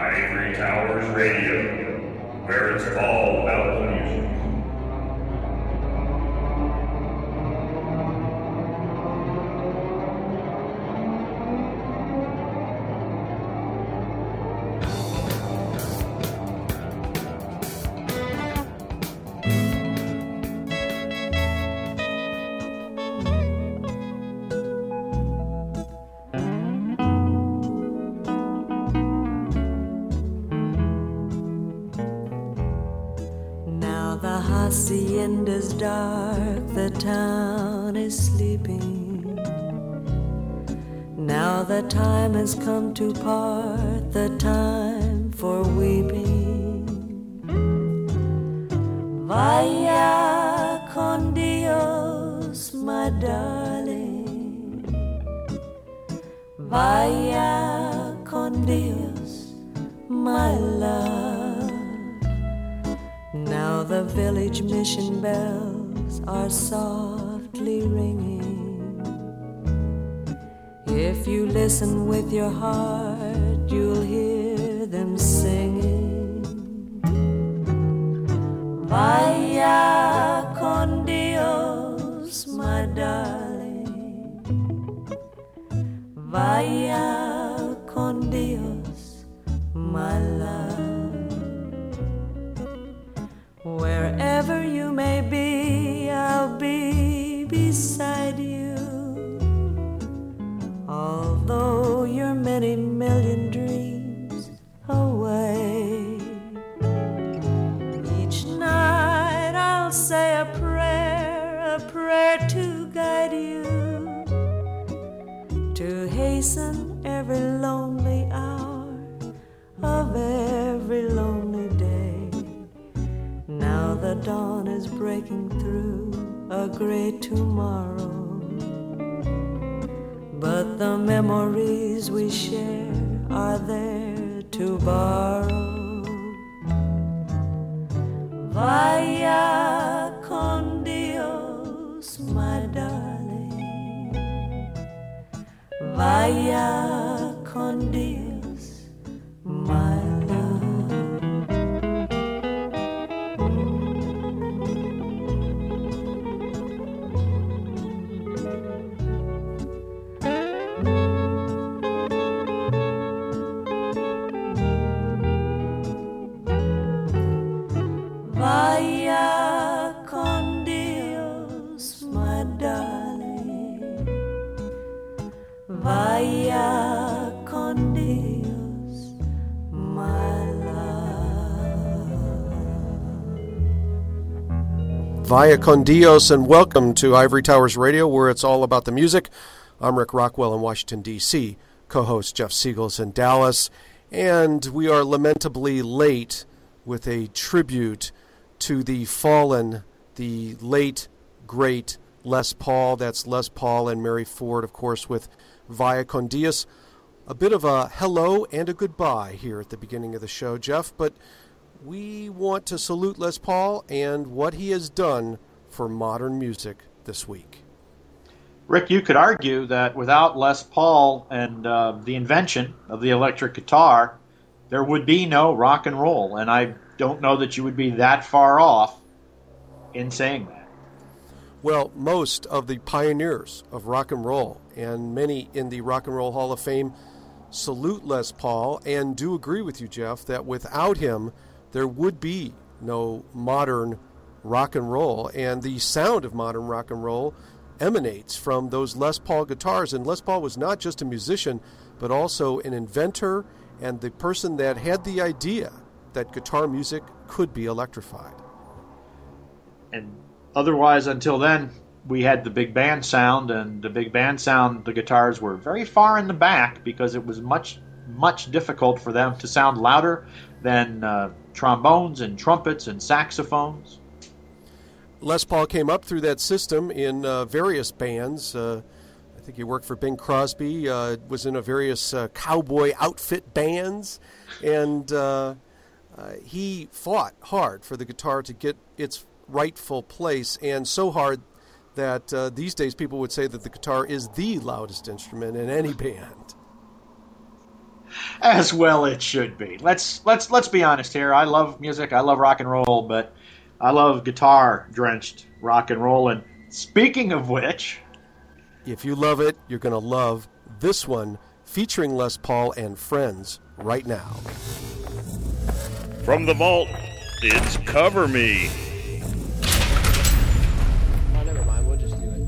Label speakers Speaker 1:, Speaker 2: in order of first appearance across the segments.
Speaker 1: Ivory Towers Radio, where it's all about the music.
Speaker 2: Hacienda's dark, the town is sleeping. Now the time has come to part, the time for weeping. Vaya con Dios, my darling. Vaya con Dios, my love. Now the village mission bells are softly ringing. If you listen with your heart, you'll hear them singing. Vaya con Dios, my darling. Vaya con Dios, my love. Wherever you may be, I'll be beside you. Although you're many million dreams away, each night I'll say a prayer to guide you, to hasten every lonely hour of every lonely day. Now the dawn is breaking through a great tomorrow, but the memories we share are there to borrow. Vaya con Dios, my darling. Vaya con Dios, my love. Vaya con Dios, my darling. Vaya con Dios, my love.
Speaker 3: Vaya con Dios, and welcome to Ivory Towers Radio, where it's all about the music. I'm Rick Rockwell in Washington, D.C., co-host Jeff Siegels in Dallas, and we are lamentably late with a tribute to the fallen, the late, great Les Paul. That's Les Paul and Mary Ford, of course, with Vaya con Dios. A bit of a hello and a goodbye here at the beginning of the show, Jeff, but we want to salute Les Paul and what he has done for modern music this week.
Speaker 4: Rick, you could argue that without Les Paul and the invention of the electric guitar, there would be no rock and roll, and I don't know that you would be that far off in saying that.
Speaker 3: Well, most of the pioneers of rock and roll and many in the Rock and Roll Hall of Fame salute Les Paul and do agree with you, Jeff, that without him there would be no modern rock and roll, and the sound of modern rock and roll emanates from those Les Paul guitars. And Les Paul was not just a musician, but also an inventor and the person that had the idea that guitar music could be electrified.
Speaker 4: And otherwise, until then, we had the big band sound, and the big band sound, the guitars were very far in the back because it was much difficult for them to sound louder than trombones and trumpets and saxophones.
Speaker 3: Les Paul came up through that system in various bands. I think he worked for Bing Crosby, was in various cowboy outfit bands, and he fought hard for the guitar to get its rightful place, and so hard that these days people would say that the guitar is the loudest instrument in any band.
Speaker 4: As well it should be. Let's be honest here. I love music. I love rock and roll, but I love guitar-drenched rock and roll. And speaking of which,
Speaker 3: if you love it, you're going to love this one featuring Les Paul and friends right now.
Speaker 1: From the vault, it's Cover Me.
Speaker 5: Oh, never mind. We'll just do it.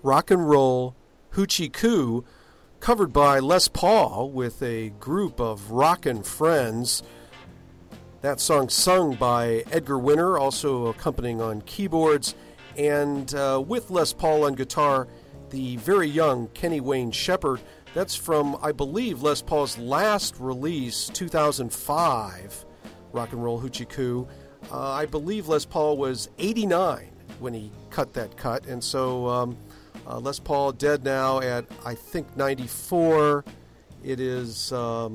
Speaker 3: Rock and Roll Hoochie Coo, covered by Les Paul with a group of rockin' friends. That song sung by Edgar Winter, also accompanying on keyboards, and with Les Paul on guitar, the very young Kenny Wayne Shepherd. That's from, I believe, Les Paul's last release, 2005, Rock and Roll Hoochie Coo. I believe Les Paul was 89 when he cut that cut, and so Les Paul dead now at, I think, 94. It is a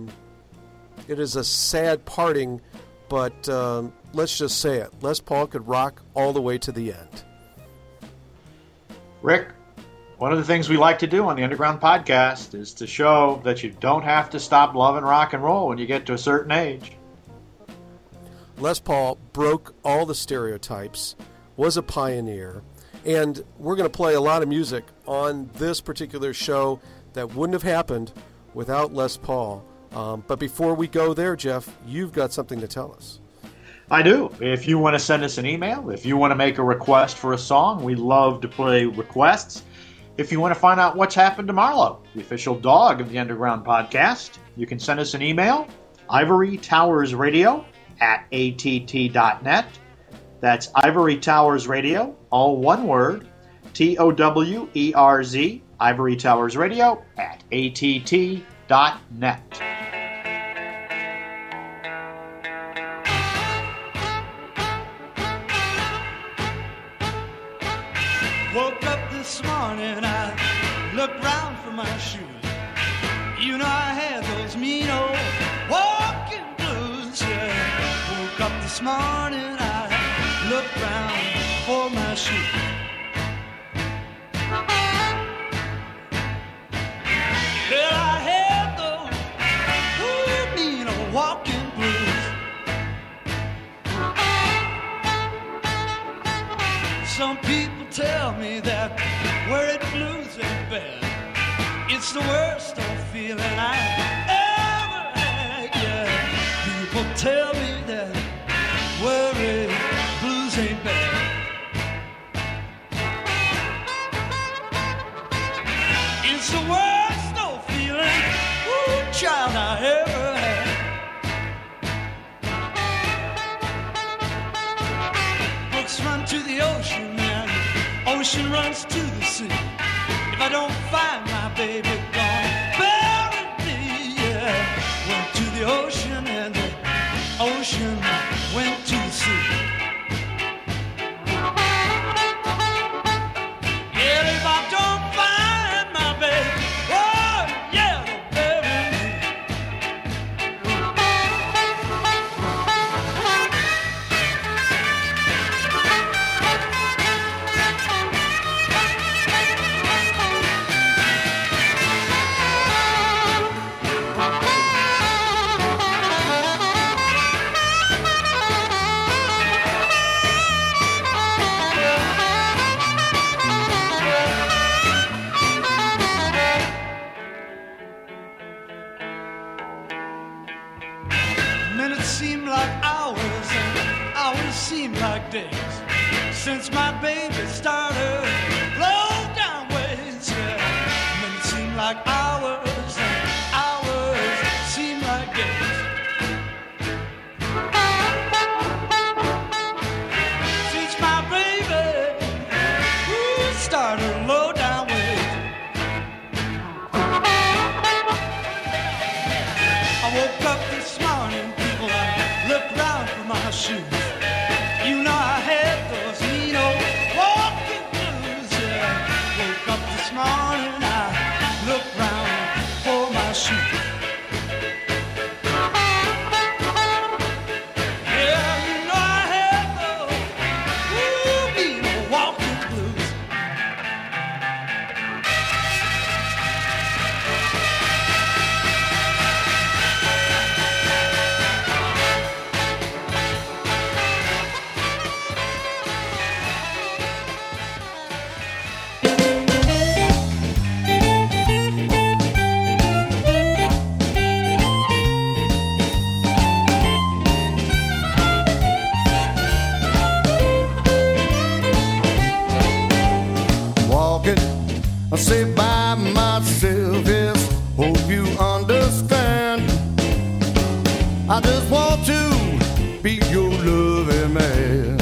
Speaker 3: sad parting, but let's just say it. Les Paul could rock all the way to the end.
Speaker 4: Rick, one of the things we like to do on the Underground Podcast is to show that you don't have to stop loving rock and roll when you get to a certain age.
Speaker 3: Les Paul broke all the stereotypes, was a pioneer, and we're going to play a lot of music on this particular show that wouldn't have happened without Les Paul. But before we go there, Jeff, you've got something to tell us.
Speaker 4: I do. If you want to send us an email, if you want to make a request for a song, we love to play requests. If you want to find out what's happened to Marlo, the official dog of the Underground Podcast, you can send us an email, ivorytowersradio@att.net. That's Ivory Towers Radio, all one word, TOWERZ, Ivory Towers Radio @att.net.
Speaker 6: Woke up this morning, I looked round for my shoes. You know I had those mean old walking blues, yeah. Woke up this morning, I looked round for my shoes. Well, I had those mean old walking blues. Some people tell me that wearing blues ain't bad. It's the worst old feeling I ever had, yeah. People tell me that wearing blues ain't bad. It's the worst old feeling, ooh, child, I ever had. Books run to the ocean and ocean runs to the sea. If I don't find my baby, gonna bury me, yeah. Went to the ocean and the ocean went to the sea. Yeah, if I don't find my baby, oh, yeah, they'll bury me. Minutes seem like hours and hours seem like days since my baby started low down ways, yeah. Minutes seem like hours and hours seem like days since my baby started low down ways. I woke up this morning, people, I looked round for my shoes. You know I had those mean old walking blues,
Speaker 7: I say by myself, yes, hope you understand. I just want to be your loving man.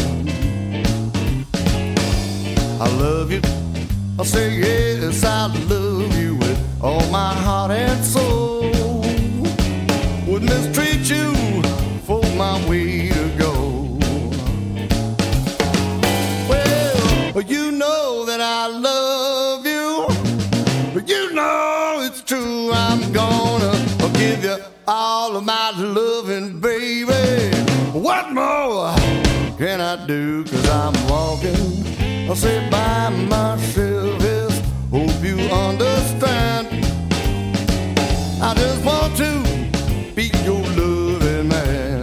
Speaker 7: I love you, I say yes, I love you with all my heart and soul. Wouldn't mistreat you for my way to go. Well, you know that I love you, you know it's true. I'm gonna give you all of my loving, baby. What more can I do? 'Cause I'm walking, I'll say by myself, yes, hope you understand. I just want to be your loving man.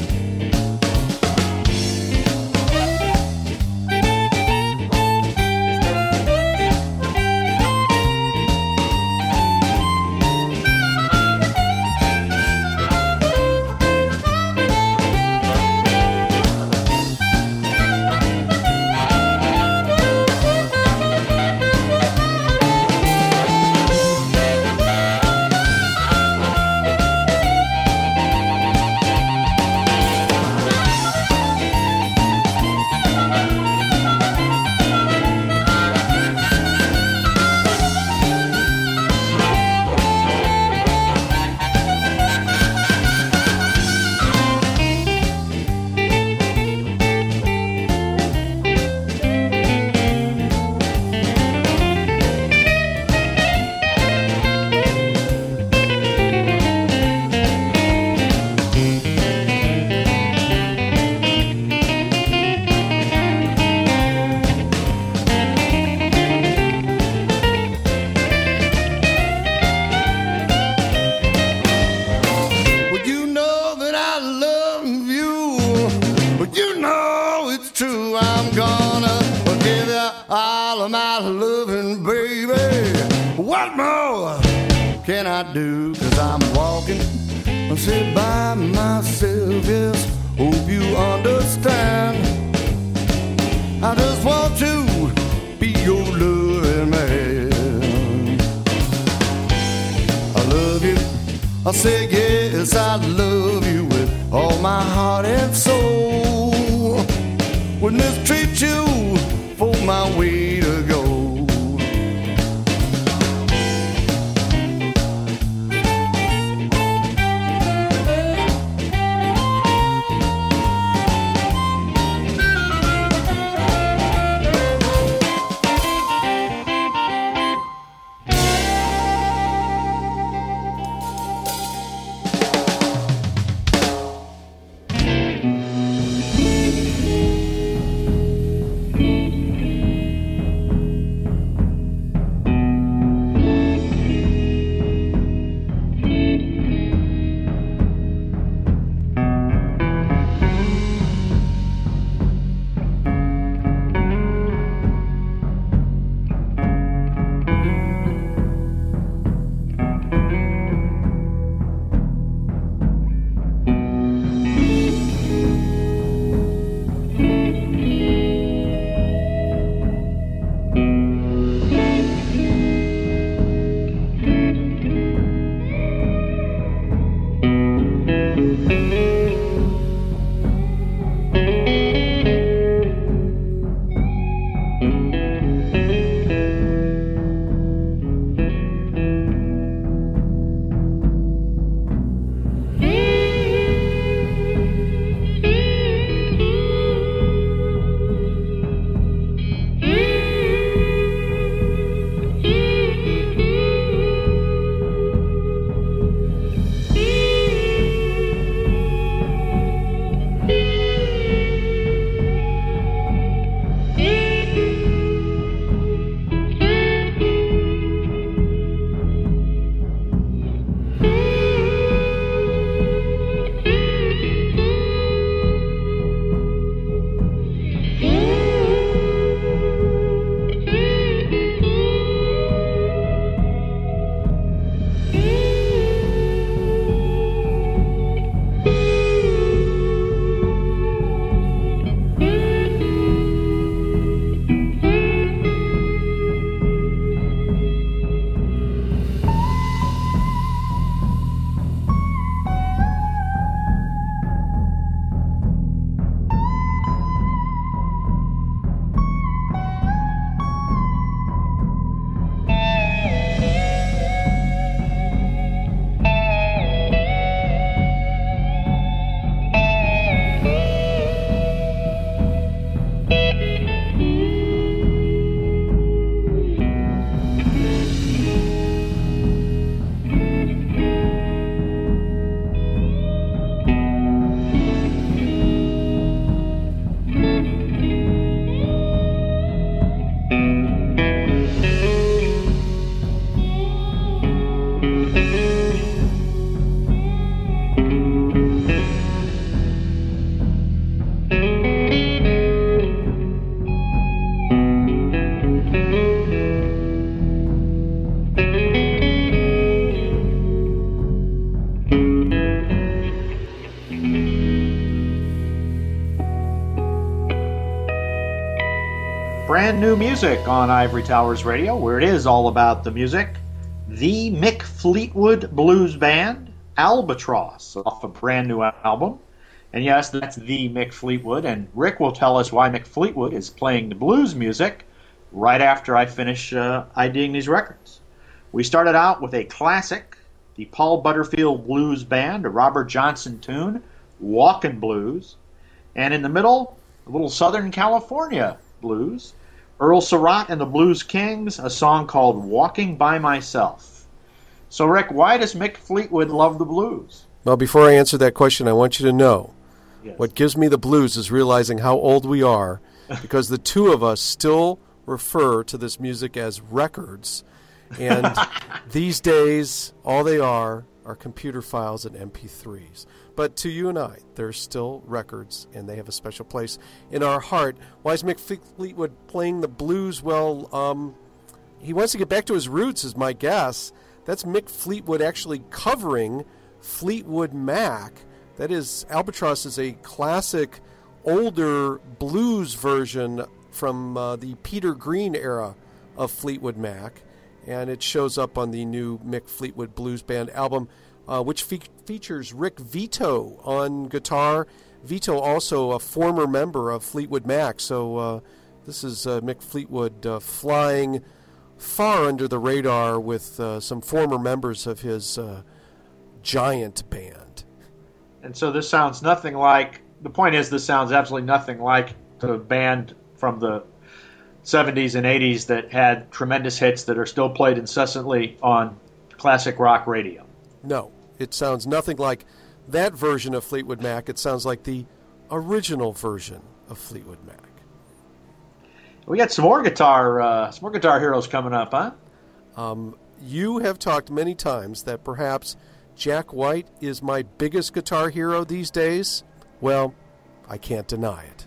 Speaker 7: Can I do? 'Cause I'm walking, I sit by myself, yes, hope you understand. I just want to be your loving man. I love you, I say yes, I love you with all my heart and soul. Wouldn't mistreat you for my way to go.
Speaker 4: Brand new music on Ivory Towers Radio, where it is all about the music. The Mick Fleetwood Blues Band, Albatross, off a brand new album. And yes, that's the Mick Fleetwood, and Rick will tell us why Mick Fleetwood is playing the blues music right after I finish IDing these records. We started out with a classic, the Paul Butterfield Blues Band, a Robert Johnson tune, Walkin' Blues. And in the middle, a little Southern California blues, Earl Surratt and the Blues Kings, a song called Walking by Myself. So, Rick, why does Mick Fleetwood love the blues?
Speaker 3: Well, before I answer that question, I want you to know
Speaker 4: Yes.
Speaker 3: what gives me the blues is realizing how old we are, because the two of us still refer to this music as records. And these days, all they are computer files and MP3s. But to you and I, they're still records, and they have a special place in our heart. Why is Mick Fleetwood playing the blues? Well, he wants to get back to his roots, is my guess. That's Mick Fleetwood actually covering Fleetwood Mac. That is, Albatross is a classic, older blues version from the Peter Green era of Fleetwood Mac. And it shows up on the new Mick Fleetwood Blues Band album, which features Rick Vito on guitar. Vito also a former member of Fleetwood Mac, so this is Mick Fleetwood flying far under the radar with some former members of his giant band.
Speaker 4: And so this sounds nothing like, the point is this sounds absolutely nothing like the band from the 70s and 80s that had tremendous hits that are still played incessantly on classic rock radio.
Speaker 3: No, it sounds nothing like that version of Fleetwood Mac. It sounds like the original version of Fleetwood Mac.
Speaker 4: We got some more guitar heroes coming up, huh?
Speaker 3: You have talked many times that perhaps Jack White is my biggest guitar hero these days. Well, I can't deny it.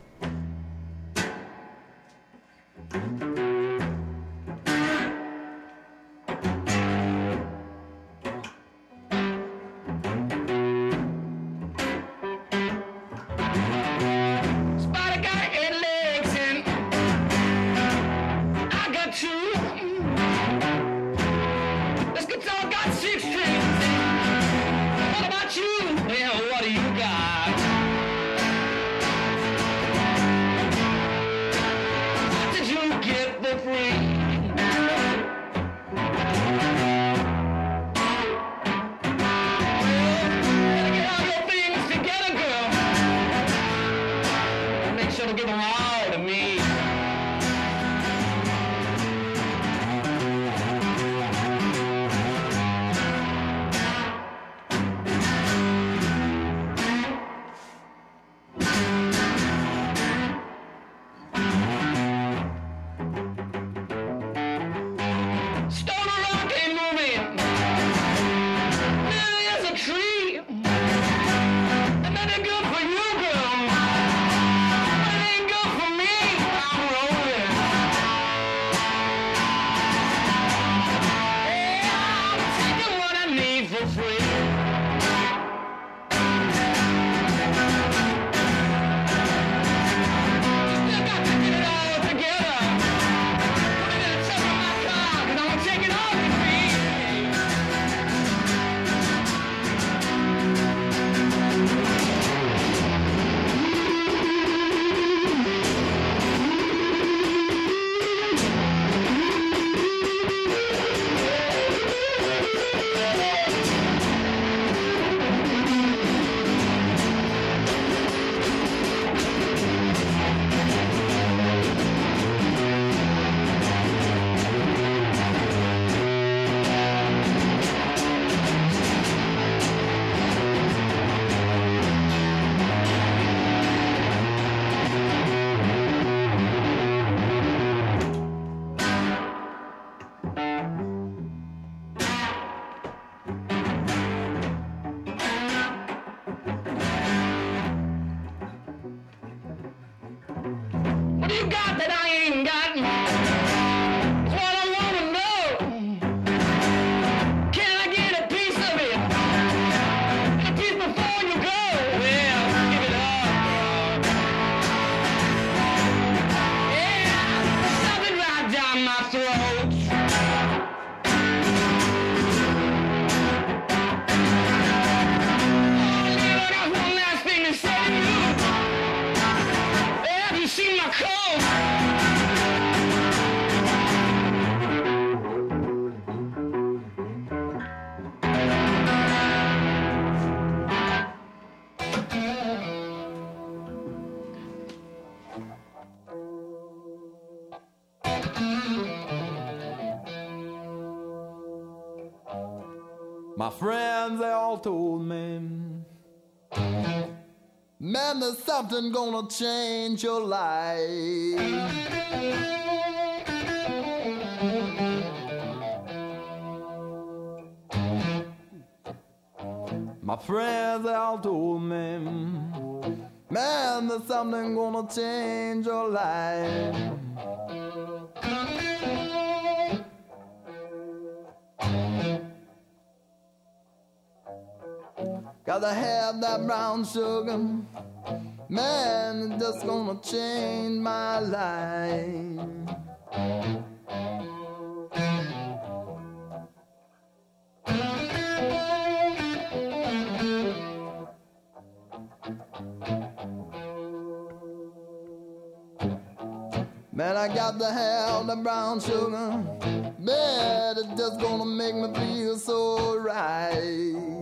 Speaker 8: My friends, they all told me, man, there's something gonna change your life. My friends, they all told me, man, there's something gonna change your life. Gotta have that brown sugar, man, it's just gonna change my life. Man, I got to have the brown sugar, man, it's just gonna make me feel so right.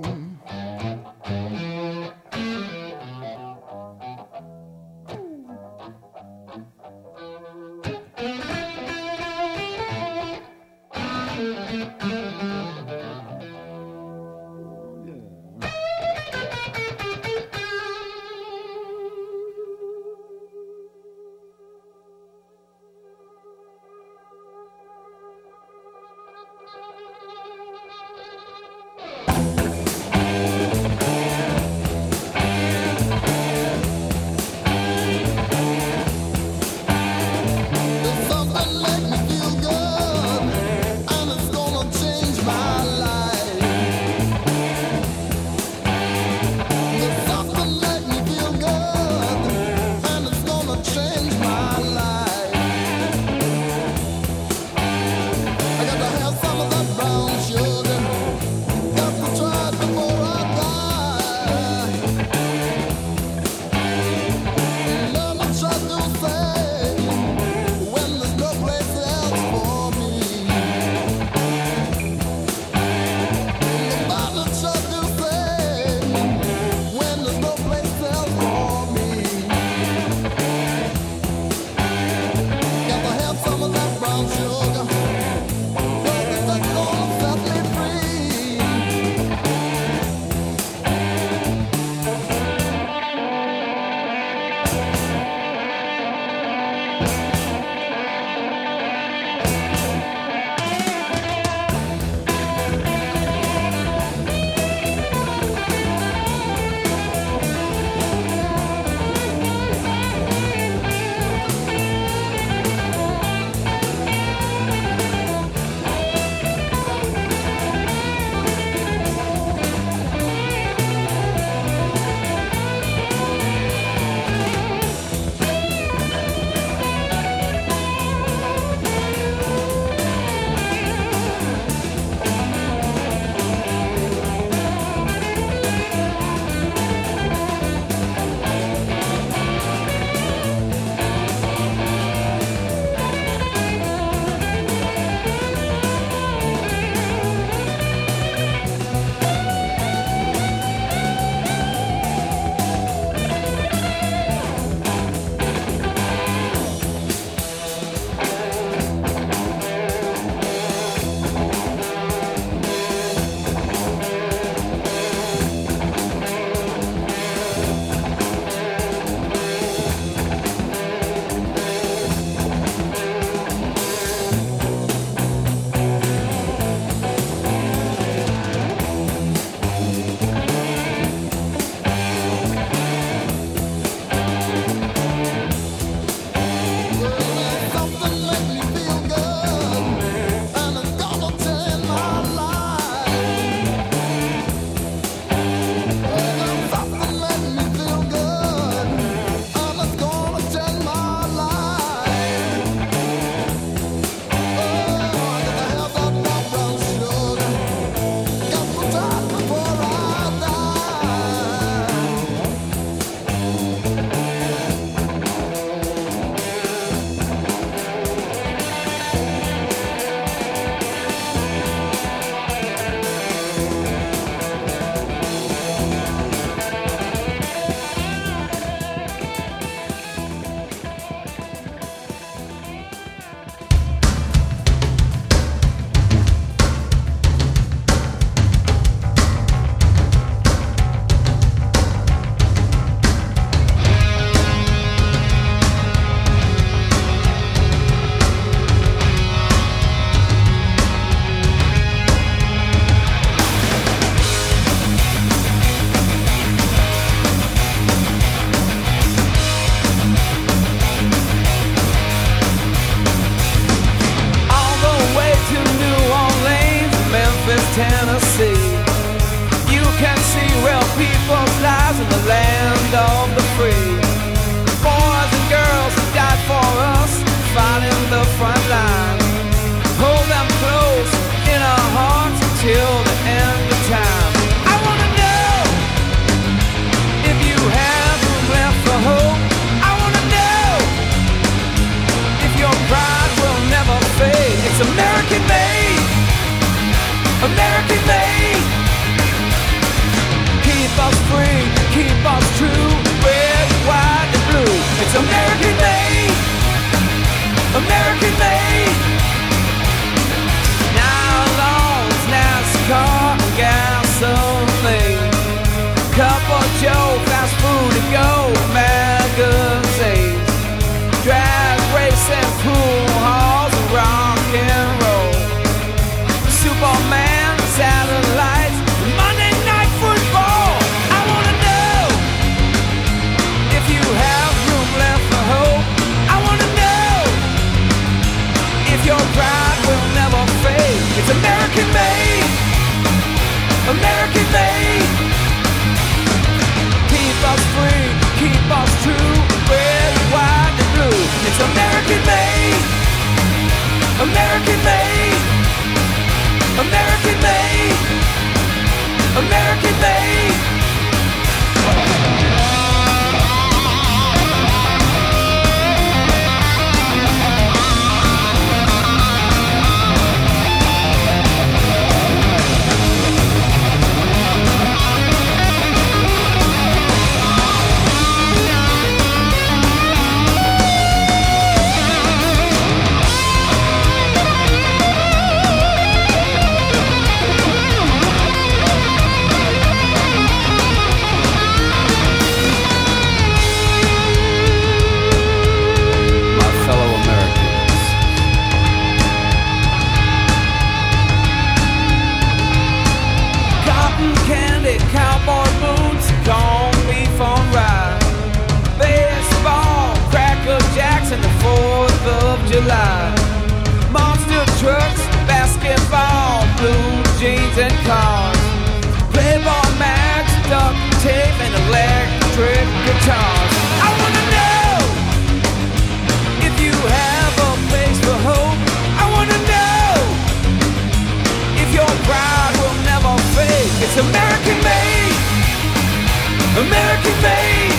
Speaker 9: July. Monster trucks, basketball, blue jeans and cars, Playboy Max, duct tape, and electric guitars. I wanna know if you have a place for hope. I wanna know if your pride will never fade. It's American made, American made.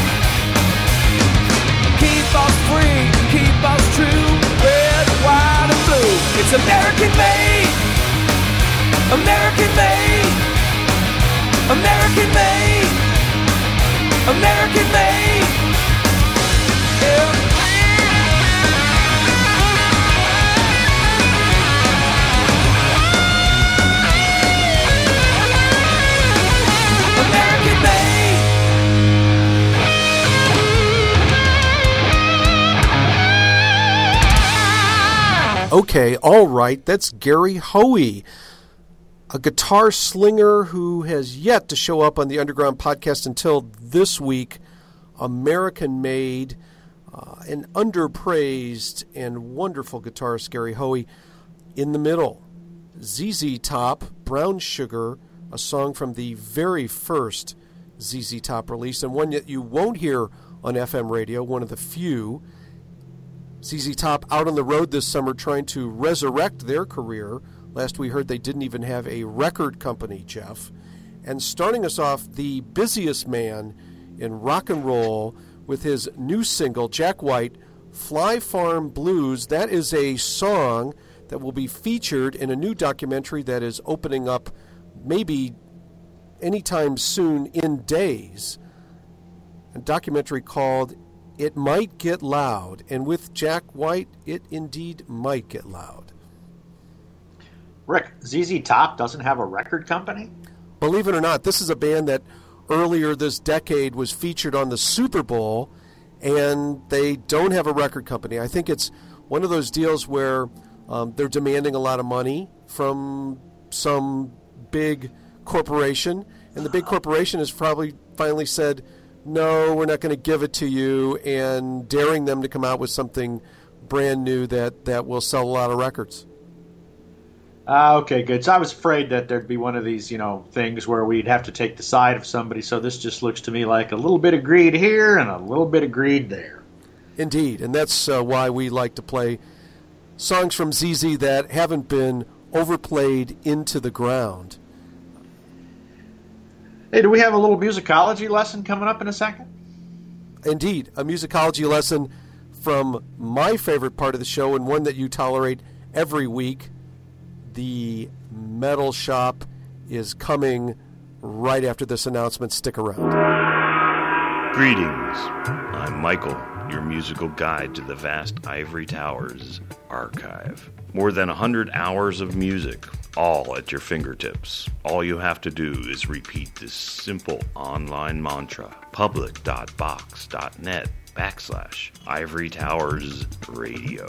Speaker 9: Keep us free, keep us true, red, white, and blue. It's American made, American made, American made, American made. Yeah. American made.
Speaker 3: Okay, all right, that's Gary Hoey, a guitar slinger who has yet to show up on the Underground podcast until this week. American made, an underpraised and wonderful guitarist, Gary Hoey. In the middle, ZZ Top, Brown Sugar, a song from the very first ZZ Top release, and one that you won't hear on FM radio, one of the few. ZZ Top out on the road this summer trying to resurrect their career. Last we heard they didn't even have a record company, Jeff. And starting us off, the busiest man in rock and roll with his new single, Jack White, Fly Farm Blues. That is a song that will be featured in a new documentary that is opening up maybe anytime soon in days. A documentary called It Might Get Loud. And with Jack White, it indeed might get loud.
Speaker 4: Rick, ZZ Top doesn't have a record company?
Speaker 3: Believe it or not, this is a band that earlier this decade was featured on the Super Bowl, and they don't have a record company. I think it's one of those deals where they're demanding a lot of money from some big corporation, and the big corporation has probably finally said, no, we're not going to give it to you, and daring them to come out with something brand new that will sell a lot of records.
Speaker 4: Okay, good. So I was afraid that there'd be one of these, things where we'd have to take the side of somebody. So this just looks to me like a little bit of greed here and a little bit of greed there.
Speaker 3: Indeed, and that's why we like to play songs from ZZ that haven't been overplayed into the ground.
Speaker 4: Hey, do we have a little musicology lesson coming up in a second?
Speaker 3: Indeed, a musicology lesson from my favorite part of the show and one that you tolerate every week. The Metal Shop is coming right after this announcement. Stick around.
Speaker 10: Greetings. I'm Michael, your musical guide to the vast Ivory Towers archive. More than 100 hours of music, all at your fingertips. All you have to do is repeat this simple online mantra, public.box.net/Ivory Towers Radio.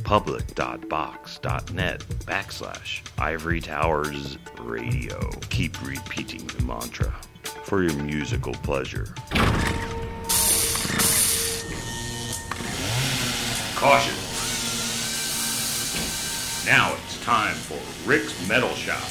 Speaker 10: Public.box.net/Ivory Towers Radio. Keep repeating the mantra for your musical pleasure.
Speaker 1: Caution. Now it's time for Rick's Metal Shop.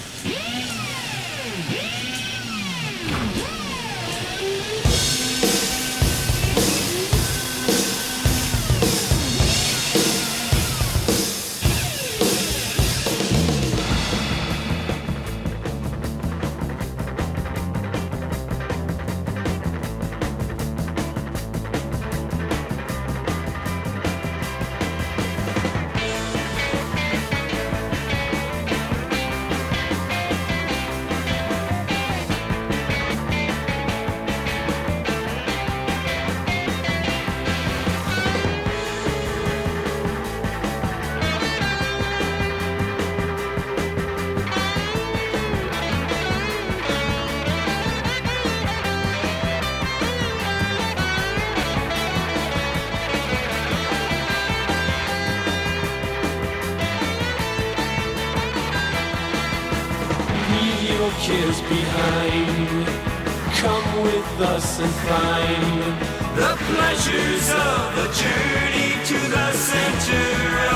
Speaker 6: Kids behind, come with us and find the pleasures of a journey to the center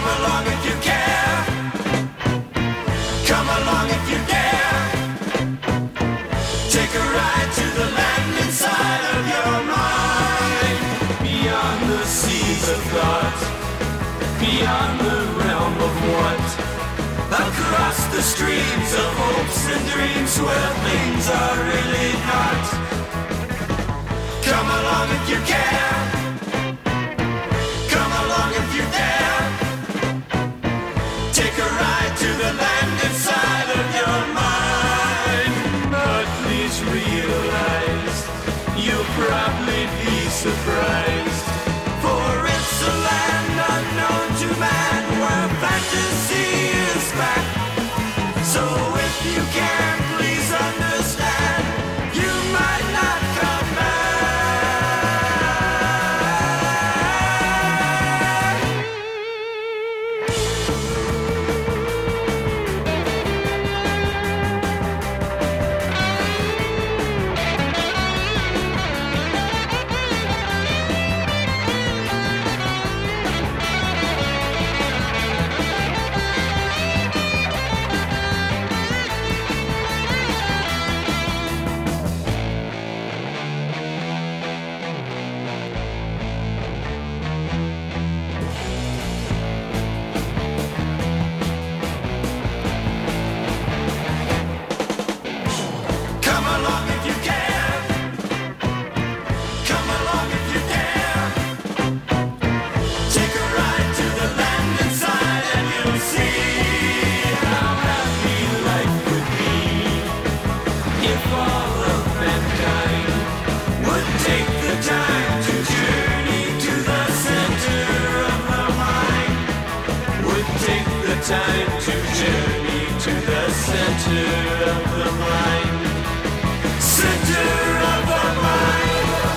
Speaker 6: Come along if you care. Come along if you dare. Take a ride to the land inside of your mind. Beyond the seas of thought, beyond the realm of want, across the streams of hopes and dreams where things are really not. Come along if you care. Come along if you dare. Take a ride to the land inside of your mind. But please realize you'll probably be surprised, for it's a land unknown to man where fantasy is back. So if you can, please understand, you might not come back. Come along if you care. Come along if you dare. Take a ride to the land inside and you'll see how happy life would be if all of mankind would take the time to journey to the center of the mind. Would take the time to journey to the center of the mind. Center of the mind.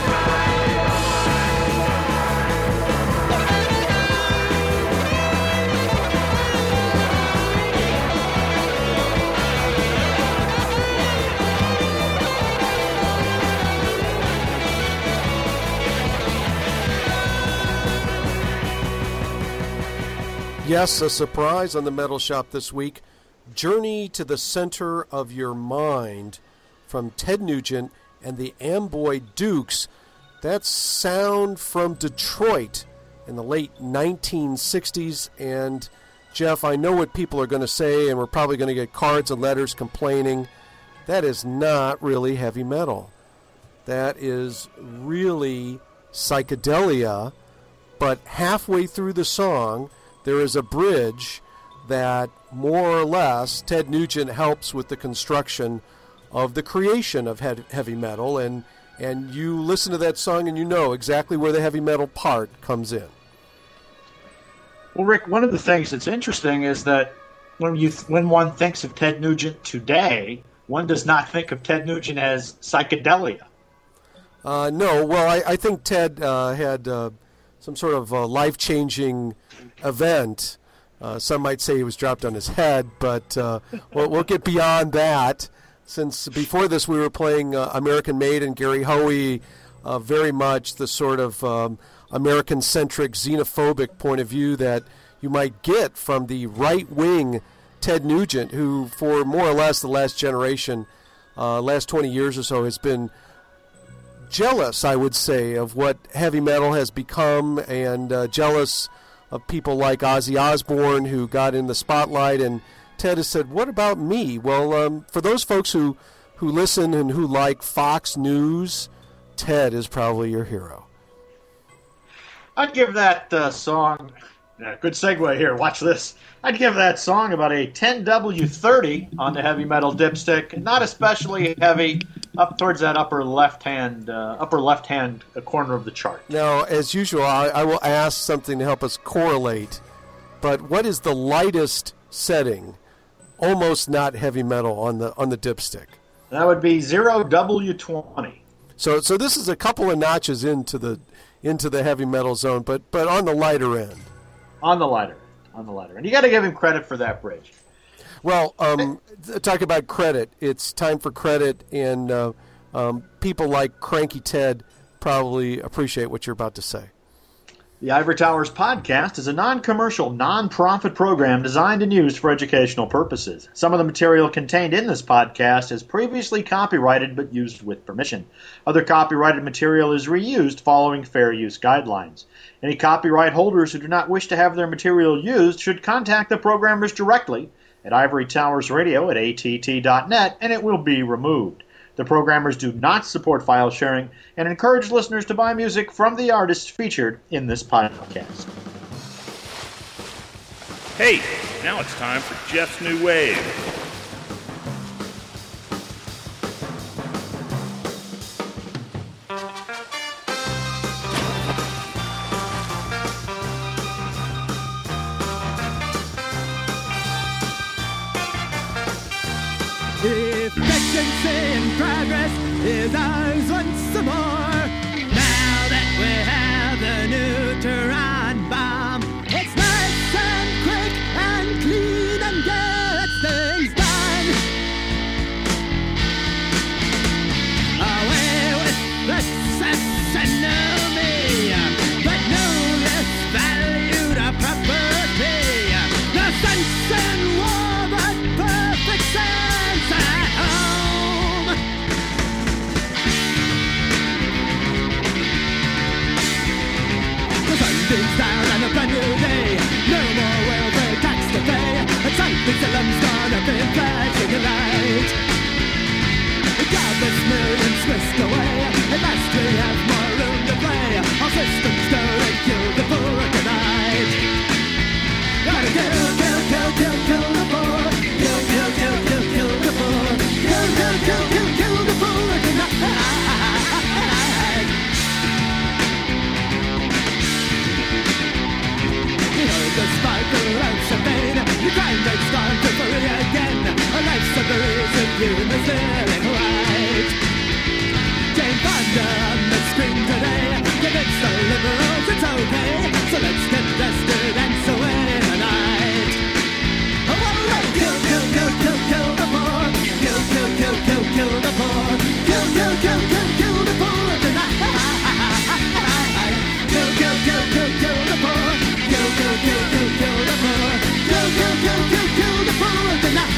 Speaker 3: Yes, a surprise on the Metal Shop this week. Journey to the Center of Your Mind from Ted Nugent and the Amboy Dukes. That's sound from Detroit in the late 1960s. And, Jeff, I know what people are going to say, and we're probably going to get cards and letters complaining. That is not really heavy metal. That is really psychedelia, but halfway through the song, there is a bridge that more or less Ted Nugent helps with the construction of the creation of heavy metal, and you listen to that song and you know exactly where the heavy metal part comes in.
Speaker 4: Well, Rick, one of the things that's interesting is that when one thinks of Ted Nugent today, one does not think of Ted Nugent as psychedelia.
Speaker 3: No, well, I think Ted had some sort of life-changing event. Some might say he was dropped on his head, but we'll get beyond that. Since before this we were playing American Made and Gary Hoey, very much the sort of American-centric, xenophobic point of view that you might get from the right-wing Ted Nugent, who for more or less the last generation, last 20 years or so, has been jealous, I would say, of what heavy metal has become, and jealous of people like Ozzy Osbourne, who got in the spotlight. And Ted has said, what about me? Well, for those folks who listen and who like Fox News, Ted is probably your hero.
Speaker 4: I'd give that song, good segue here, watch this. I'd give that song about a 10W30 on the heavy metal dipstick, not especially heavy, up towards that upper left-hand corner of the chart.
Speaker 3: Now, as usual, I will ask something to help us correlate, but what is the lightest setting, almost not heavy metal, on the dipstick?
Speaker 4: That would be 0W20.
Speaker 3: So this is a couple of notches into the heavy metal zone, but on the lighter end.
Speaker 4: On the lighter. And you got to give him credit for that bridge.
Speaker 3: Well, talk about credit. It's time for credit, and people like Cranky Ted probably appreciate what you're about to say.
Speaker 4: The Ivory Towers podcast is a non-commercial, non-profit program designed and used for educational purposes. Some of the material contained in this podcast is previously copyrighted but used with permission. Other copyrighted material is reused following fair use guidelines. Any copyright holders who do not wish to have their material used should contact the programmers directly at Ivory Towers Radio at att.net, and it will be removed. The programmers do not support file sharing and encourage listeners to buy music from the artists featured in this podcast.
Speaker 1: Hey, now it's time for Jeff's New Wave.
Speaker 9: Efficiency and progress is ours once more. Now that we have the neutron bomb, it's nice and quick and clean and gets things done. Away with the cess and no me, but no less value to property. No sense in war, but perfect sense at home. The sun beams down on a brand new day. No more welfare tax to pay. A St. Salem's gonna be flashing a light. Godless millions whisked away. At last we have more room to play. Our systems go and kill the poor tonight. Gotta kill the poor. Kill the poor. Kill the poor tonight. You heard the sparkle of champagne. The crime rate's gone to free again. A life's a reason you are feeling right. Jane Fonda on the screen today. Convince the liberals it's okay. So let's get arrested and so in the night. Oh, kill the poor. Kill the poor. Kill the poor tonight. Kill the poor. Kill the poor. Kill the poor tonight.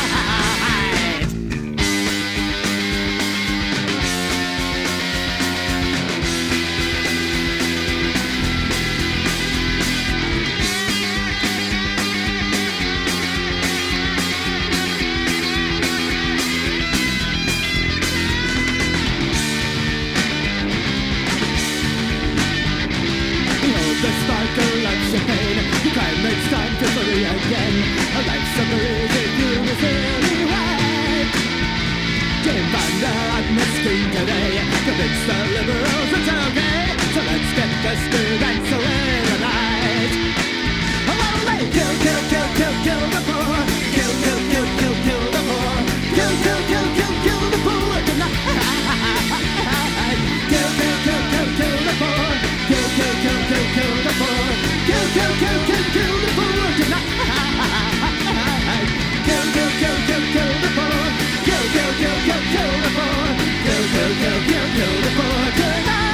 Speaker 9: The sparkle of champagne. The crime rate's time to free again. A life summary if you were feeling right. Jane Fonda on the screen today. Convince the liberals it's okay. So let's get festive and so in the night. Oh, right. Kill the poor. Kill the poor. Kill the poor tonight. Kill the poor. Kill the poor. Kill the poor tonight. Kill the poor. Kill the poor. Kill the poor tonight.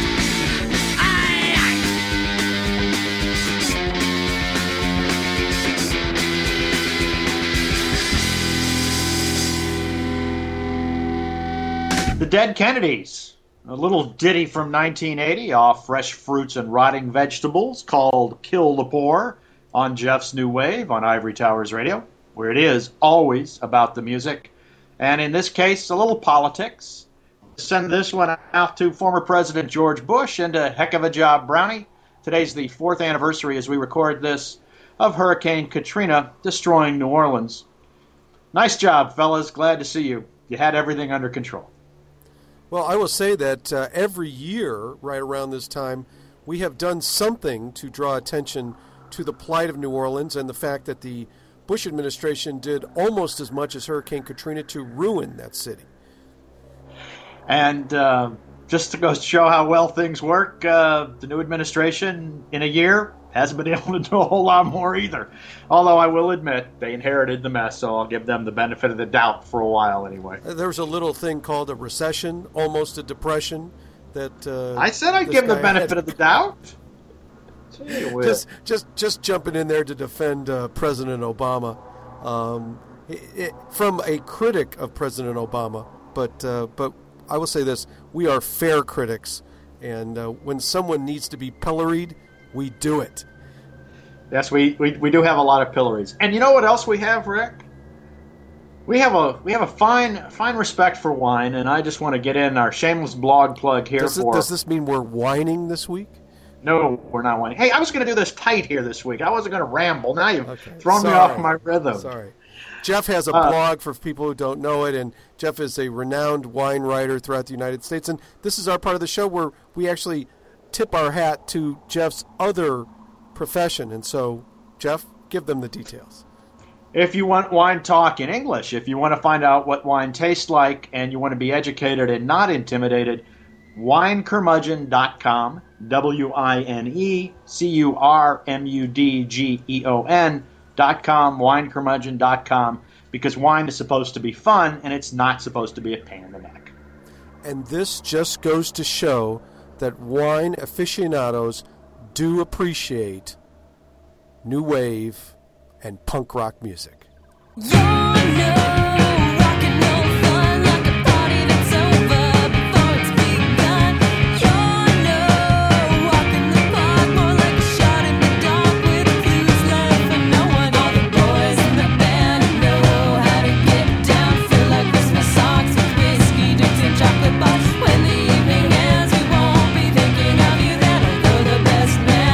Speaker 4: The Dead Kennedys. A little ditty from 1980 off Fresh Fruits and Rotting Vegetables called Kill the Poor on Jeff's New Wave on Ivory Towers Radio, where it is always about the music. And in this case, a little politics. Send this one out to former President George Bush and a heck of a job, Brownie. Today's the 4th anniversary as we record this of Hurricane Katrina destroying New Orleans. Nice job, fellas. Glad to see you. You had everything under control.
Speaker 3: Well, I will say that every year, right around this time, we have done something to draw attention to the plight of New Orleans and the fact that the Bush administration did almost as much as Hurricane Katrina to ruin that city.
Speaker 4: And just to go show how well things work, the new administration in a year hasn't been able to do a whole lot more either. Although I will admit they inherited the mess, so I'll give them the benefit of the doubt for a while anyway.
Speaker 3: There was a little thing called a recession, almost a depression. That
Speaker 4: I said I'd give them the benefit of the doubt. Gee whiz.
Speaker 3: just jumping in there to defend President Obama, from a critic of President Obama. But I will say this: we are fair critics, and when someone needs to be pilloried, we do it.
Speaker 4: Yes, we do have a lot of pillories. And you know what else we have, Rick? We have a fine respect for wine, and I just want to get in our shameless blog plug here.
Speaker 3: Does this mean we're whining this week?
Speaker 4: No, we're not whining. Hey, I was going to do this tight here this week. I wasn't going to ramble. Now you've thrown me off my rhythm.
Speaker 3: Sorry. Jeff has a blog for people who don't know it, and Jeff is a renowned wine writer throughout the United States. And this is our part of the show where we actually tip our hat to Jeff's other profession. And so, Jeff, give them the details.
Speaker 4: If you want wine talk in English, if you want to find out what wine tastes like and you want to be educated and not intimidated, winecurmudgeon.com, WINECURMUDGEON.com, winecurmudgeon.com, because wine is supposed to be fun and it's not supposed to be a pain in the neck.
Speaker 3: And this just goes to show that wine aficionados do appreciate new wave and punk rock music.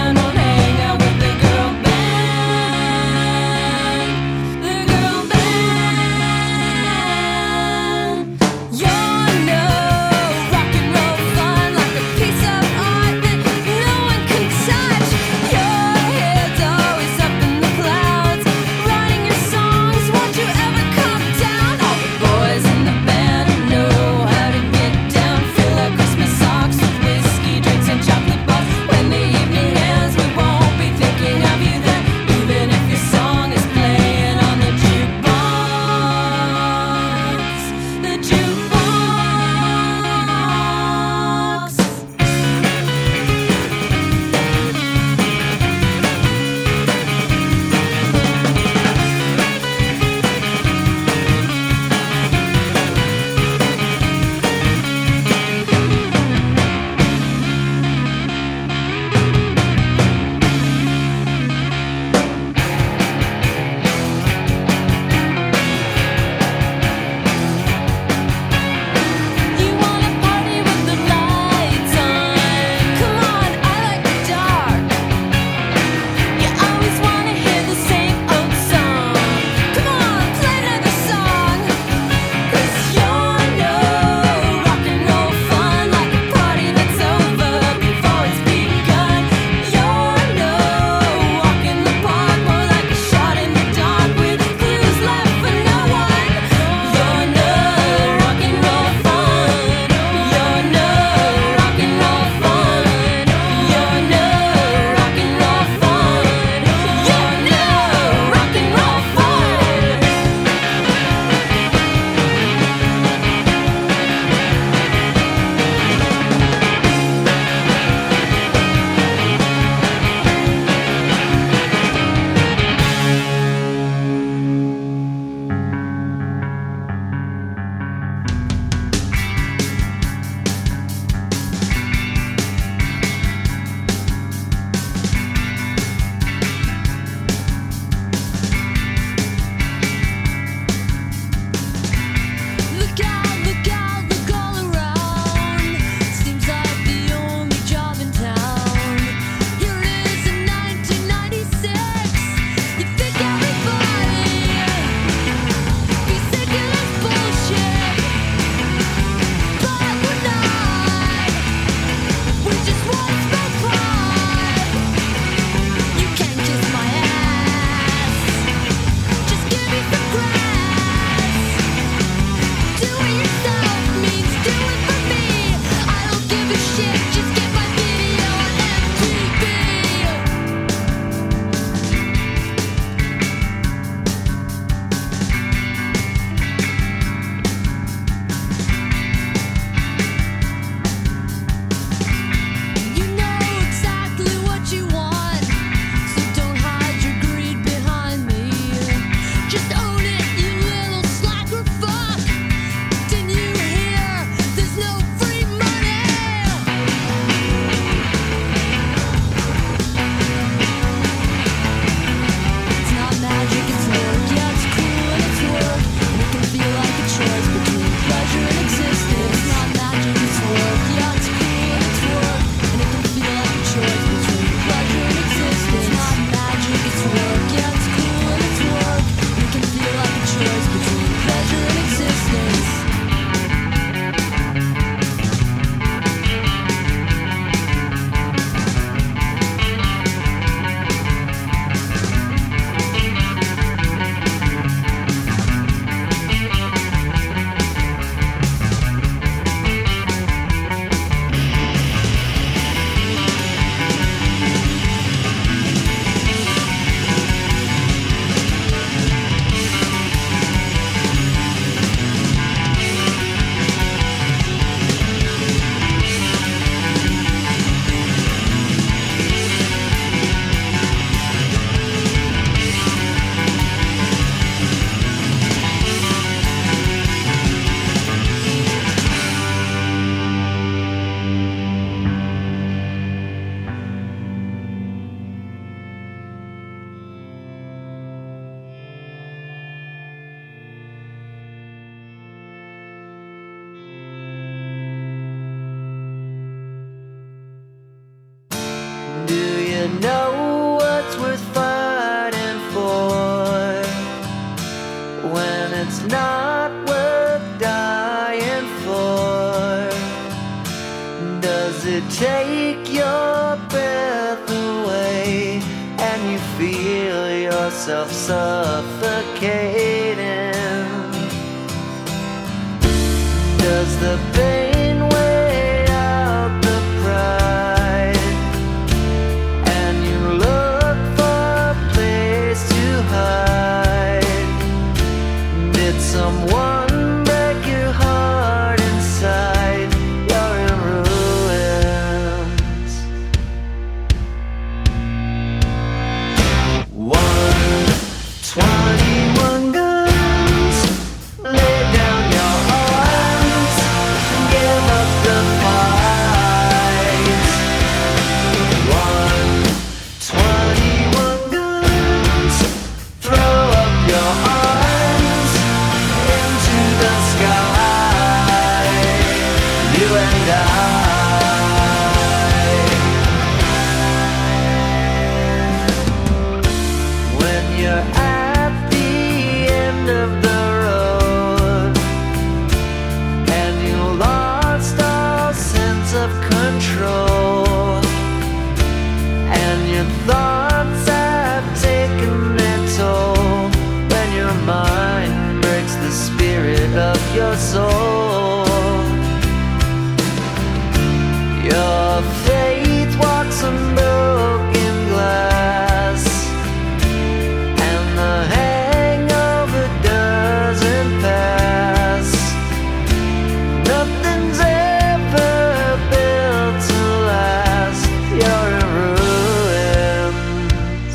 Speaker 2: The girl band. you know what's worth fighting for when it's not worth dying for? Does it take your breath away and you feel yourself suffocating? Does the pain weigh out the pride and you look for a place to hide? Did someone break your heart inside? You're in ruins. 121 guns, lay down your arms, give up the fight. 121 guns, throw up your arms into the sky. You and I. When you're at the end of the road and you lost all sense of control and your thoughts have taken their toll, when your mind breaks the spirit of your soul, your faith walks on broken glass and the hangover doesn't pass. Nothing's ever built to last. You're in ruins.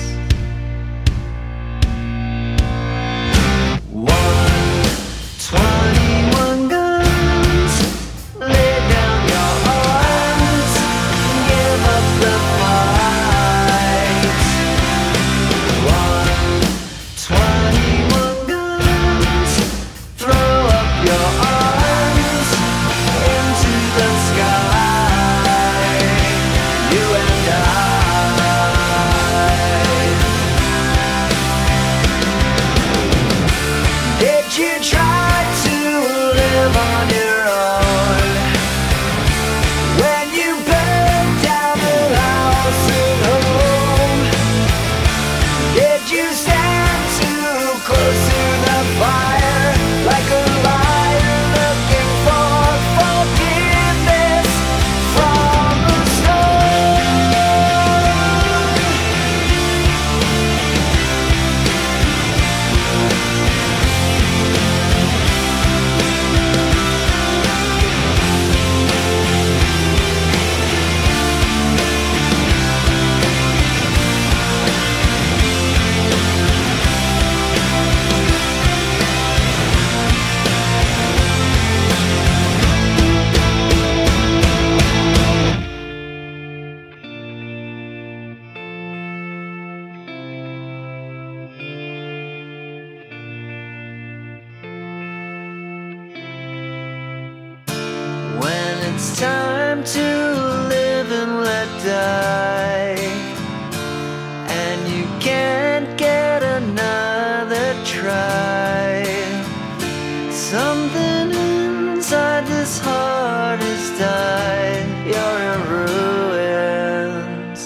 Speaker 2: 121 guns, lay down your arms, give up the fight. 121 guns, throw up your arms into the sky. You and I. Did you try to live on your own when you burned down the house at home? Did you stand too close to the fire like a liar looking for forgiveness from the stone? When it's time to live and let die, and you can't get another try, something inside this heart has died. You're in ruins.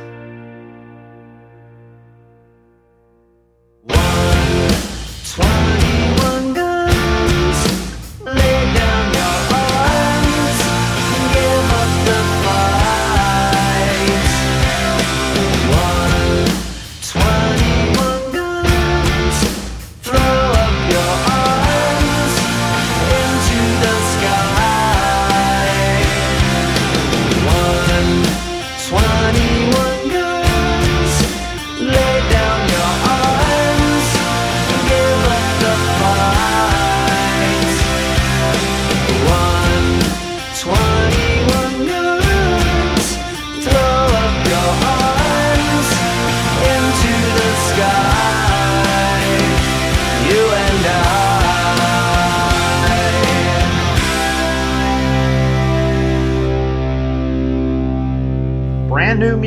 Speaker 2: 121 guns, lay down your arms, give up the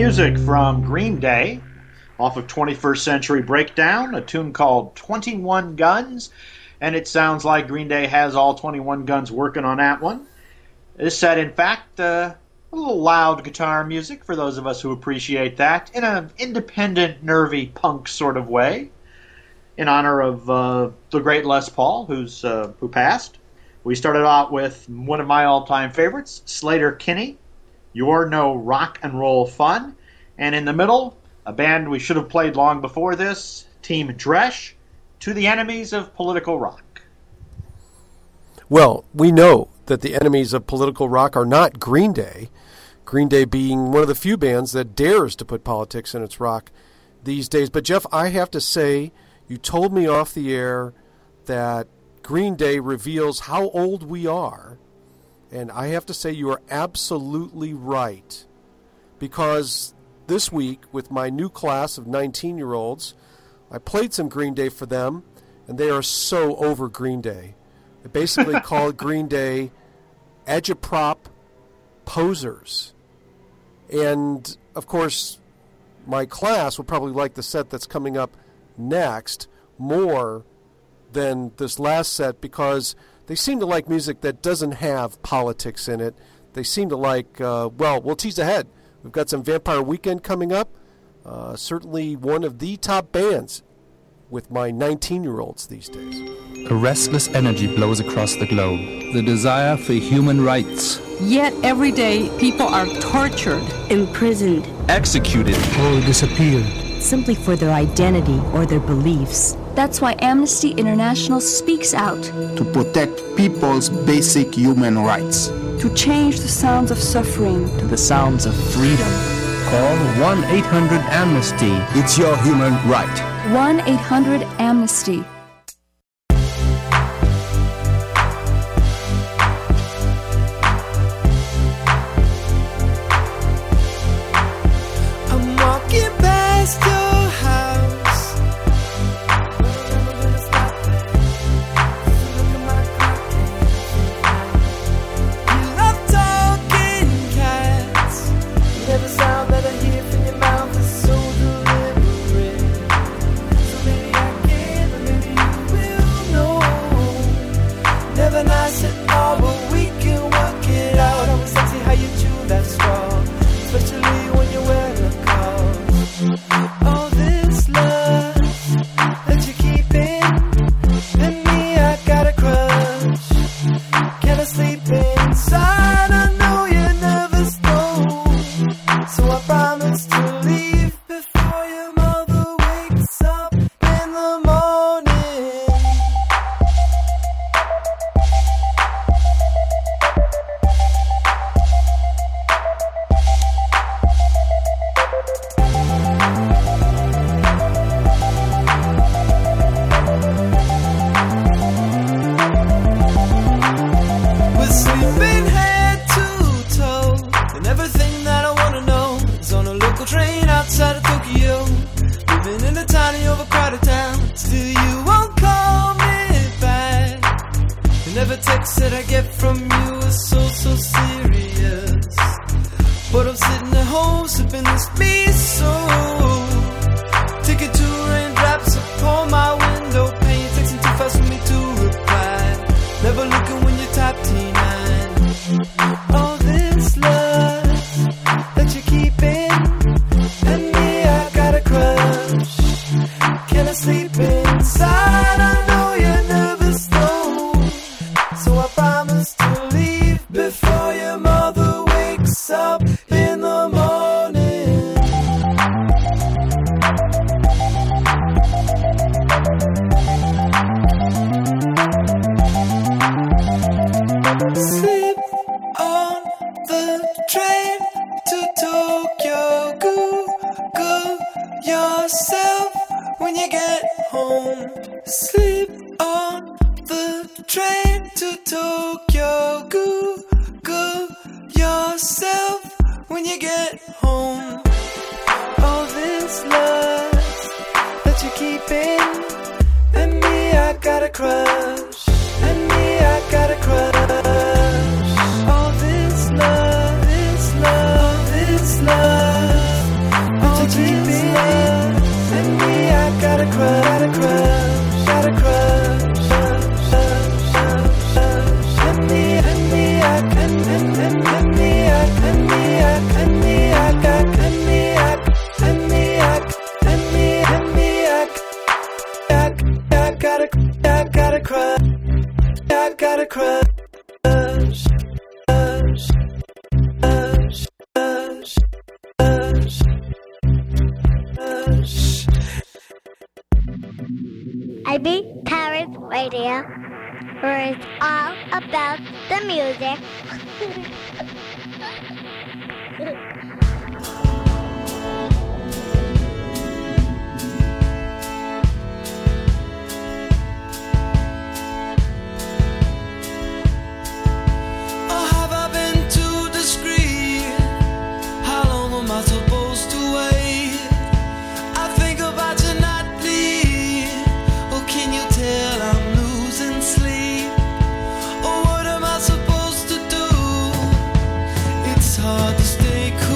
Speaker 4: music from Green Day off of 21st Century Breakdown, a tune called 21 Guns, and it sounds like Green Day has all 21 guns working on that one. This set, in fact, a little loud guitar music for those of us who appreciate that in an independent, nervy punk sort of way, in honor of the great Les Paul, who passed. We started out with one of my all-time favorites, Sleater-Kinney, You're No Rock and Roll Fun. And in the middle, a band we should have played long before this, Team Dresch, To the Enemies of Political Rock.
Speaker 3: Well, we know that the enemies of political rock are not Green Day, Green Day being one of the few bands that dares to put politics in its rock these days. But, Jeff, I have to say, you told me off the air that Green Day reveals how old we are, and I have to say you are absolutely right, because this week with my new class of 19-year-olds, I played some Green Day for them, and they are so over Green Day. I basically called Green Day agitprop posers. And, of course, my class will probably like the set that's coming up next more than this last set, because they seem to like music that doesn't have politics in it. They seem to like, we'll tease ahead. We've got some Vampire Weekend coming up. Certainly one of the top bands with my 19-year-olds these days.
Speaker 11: A restless energy blows across the globe. The desire for human rights.
Speaker 12: Yet every day, people are tortured, imprisoned,
Speaker 11: executed, or disappeared.
Speaker 13: Simply for their identity or their beliefs.
Speaker 14: That's why Amnesty International speaks out.
Speaker 15: To protect people's basic human rights.
Speaker 12: To change the sounds of suffering
Speaker 11: to the sounds of freedom. Call 1-800-AMNESTY.
Speaker 15: It's your human right.
Speaker 14: 1-800-AMNESTY.
Speaker 9: I'm walking past your house. You love talking cats. Every sound that I hear from your mouth is so delivering. So maybe I can, or maybe you will know. Never nice at all, but we can work it out. Always sexy how you chew that straw, especially when you're wearing a coat. All this love that you're keeping, and me, I got a crush. Can I sleep inside? I know you're nervous though, so I promise to leave before your mother wakes up in the morning. We're sleeping head to toe, and everything that I wanna know is on a local train outside of Tokyo. Living in a tiny overcrowded town, still you won't call me back. And every text that I get from you is so serious. But I'm sitting at home sipping this miso. Ticket to raindrops upon my window pane. Texting too fast for me to reply. Never looking when you tap T9. All this love that you're keeping, and me, I got a crush. Can I sleep inside? I know you're nervous though, so I promise to leave before your mother wakes up in the morning. Sleep on the train to Tokyo. Google yourself when you get home. Sleep on the train to Tokyo. Google yourself when you get home. All this love that you're keeping, and me, I got a crush. And me, I got a crush. All this love, this love, this love.
Speaker 16: Ivory Towers Radio, where it's all about the music.
Speaker 6: Am I supposed to wait? I think about you nightly. Oh, can you tell I'm losing sleep? Oh, what am I supposed to do? It's hard to stay cool.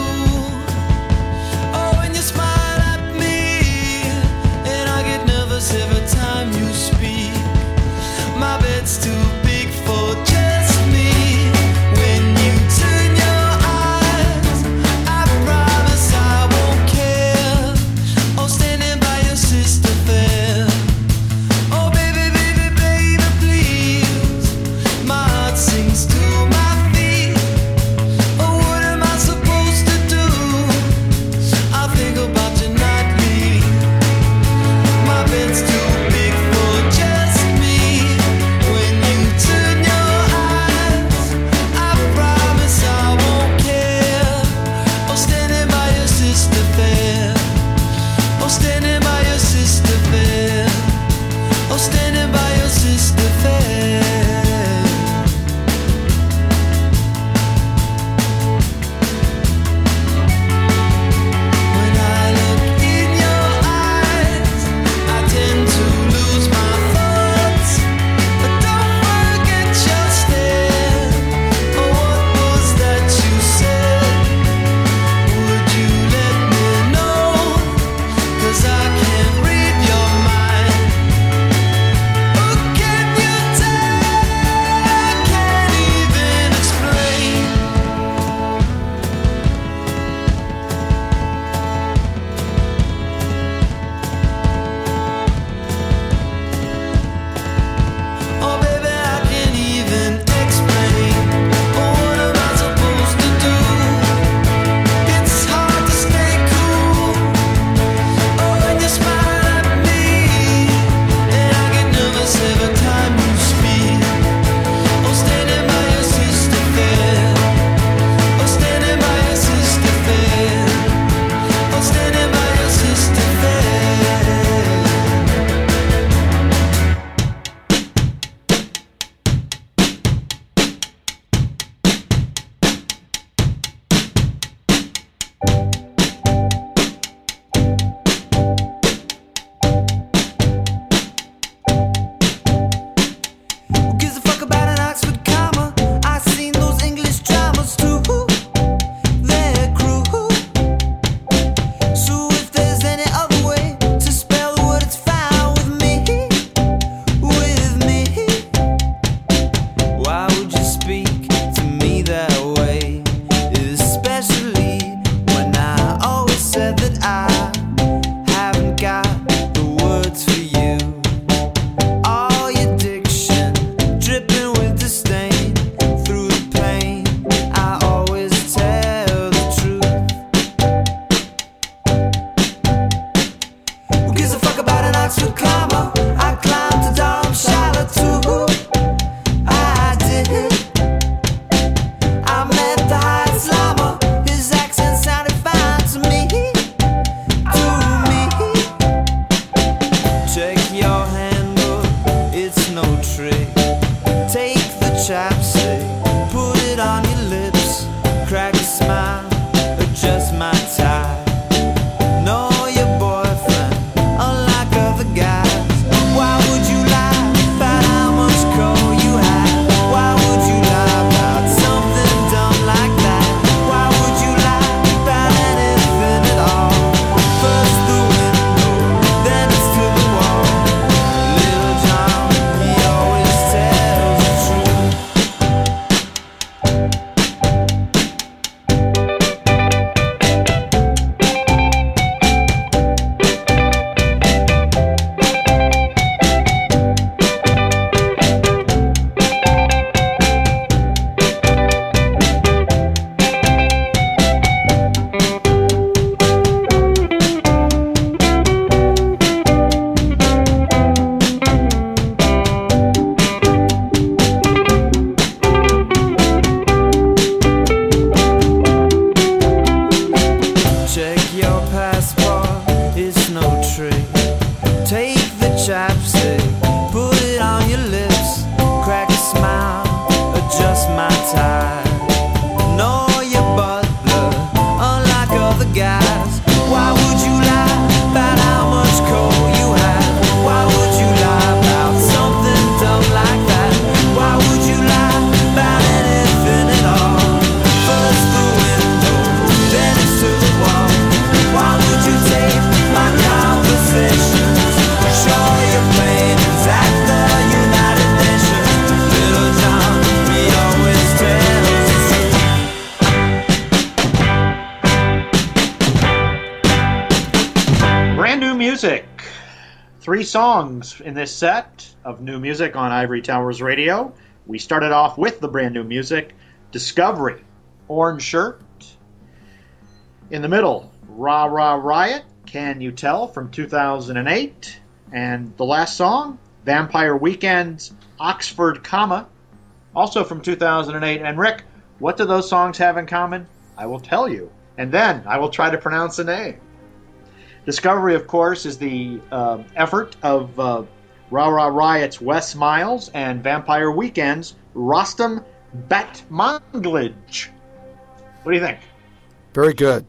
Speaker 9: tree. Take the chapstick, put it on your lips, crack a smile, adjust my tie. Know your butler, unlike other guys. Why would you lie about how much coal you have? Why would you lie about something dumb like that? Why would you lie about anything at all? First the window, then it's to the wall. Why would you take my conversations? Show your paintings at the United Nations. Little John, he always tells the truth.
Speaker 4: Brand new music. 3 songs in this set of new music on Ivory Towers Radio. We started off with the brand new music, Discovery, Orange Shirt. In the middle, Rah Rah Riot, Can You Tell, from 2008. And the last song, Vampire Weekend's Oxford Comma, also from 2008. And Rick, what do those songs have in common? I will tell you. And then I will try to pronounce the name. Discovery, of course, is the effort of Rah Rah Riot's Wes Miles and Vampire Weekend's Rostam Batmanglij. What do you think?
Speaker 3: Very good.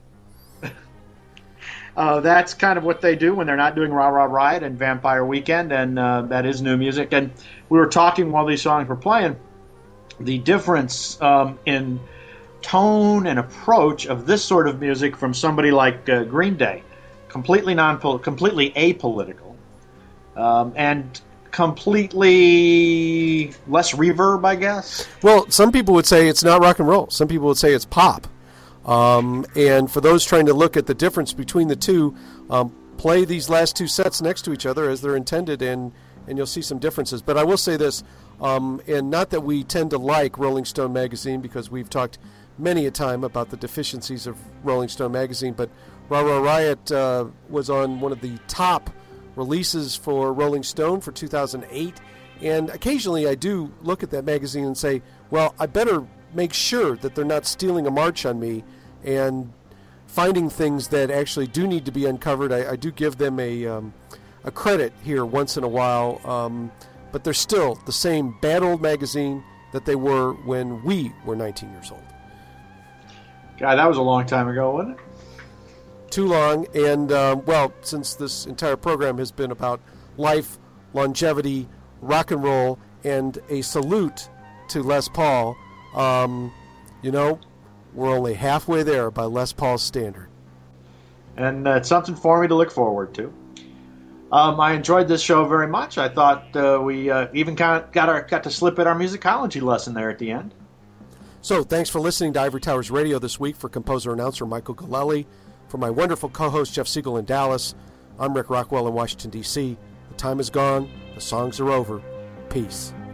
Speaker 4: That's kind of what they do when they're not doing Rah Rah Riot and Vampire Weekend, and that is new music. And we were talking while these songs were playing, the difference in tone and approach of this sort of music from somebody like Green Day. Completely completely apolitical, and completely less reverb, I guess.
Speaker 3: Well, some people would say it's not rock and roll. Some people would say it's pop. And for those trying to look at the difference between the two, play these last 2 sets next to each other as they're intended, and you'll see some differences. But I will say this, and not that we tend to like Rolling Stone magazine, because we've talked many a time about the deficiencies of Rolling Stone magazine, but Rah Rah Riot was on one of the top releases for Rolling Stone for 2008, and occasionally I do look at that magazine and say, well, I better make sure that they're not stealing a march on me and finding things that actually do need to be uncovered. I do give them a credit here once in a while, but they're still the same bad old magazine that they were when we were 19 years old.
Speaker 4: God, that was a long time ago, wasn't it?
Speaker 3: Too long, and well, since this entire program has been about life, longevity, rock and roll, and a salute to Les Paul, you know, we're only halfway there by Les Paul's standard.
Speaker 4: And it's something for me to look forward to. I enjoyed this show very much. I thought we even got to slip in our musicology lesson there at the end.
Speaker 3: So thanks for listening to Ivory Towers Radio this week. For composer-announcer Michael Galelli, for my wonderful co-host Jeff Siegel in Dallas, I'm Rick Rockwell in Washington, D.C. The time is gone. The songs are over. Peace.